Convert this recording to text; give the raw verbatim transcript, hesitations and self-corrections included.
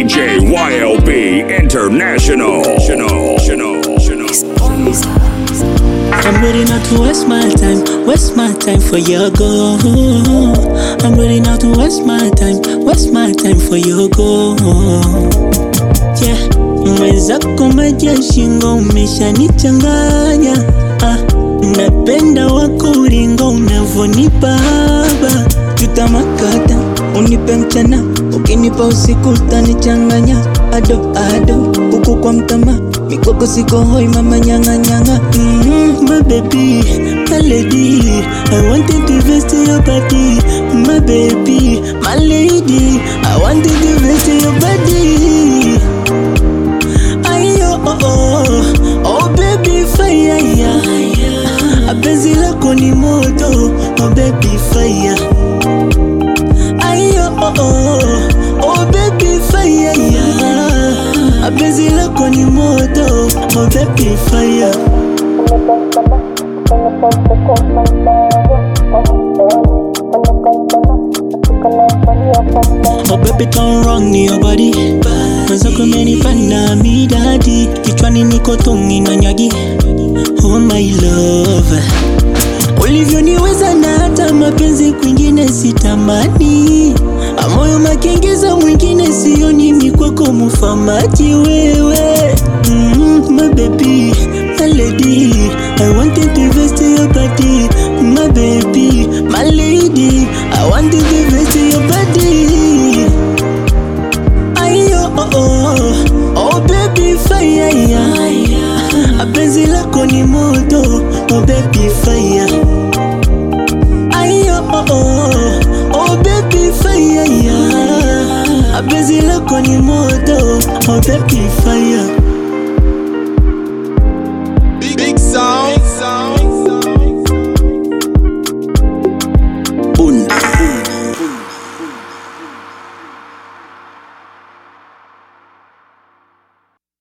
J Y L B International. I'm ready now to waste my time, waste my time for your go. I'm ready now to waste my time, waste my time for your go. Yeah, mwenzako maji ya shingo umeshanichanganya. Ah, napenda wako uringo unavonipa haba. Tutamakata, unipe mchana, ukinipa usiku utanichanganya. Ado, ado, uko kwa mtama, mikoko siko hoi mama nyanga nyanga. Mm-hmm, my baby, my lady, I wanted to invest in your body. My baby, my lady, I wanted to invest in your body. Ayo, oh, oh, oh baby fire, yeah. Apenzi lako ni moto, oh baby fire. Ayo, oh, oh, oh baby fire, yeah. Apenzi lako ni moto, oh baby fire. Oh baby turn wrong ni your body. Mwenzako umenipanda mi daddy. Kichwani niko tungi na nyagi. Oh my love, ulivyoniweza na hata mapenzi kwingine sitamani. Amoyo makengeza mwingine sioni mikwako mufamaji wewe. Mm-hmm, my baby, my lady, I wanted to invest in your body. My baby, my lady, I wanted to invest in your body. Ayo, oh, oh, oh baby fire, yeah. Apenzi lako ni moto, oh baby fire. Ayo, oh, oh, oh baby fire, yeah. Apenzi lako ni moto, oh baby fire.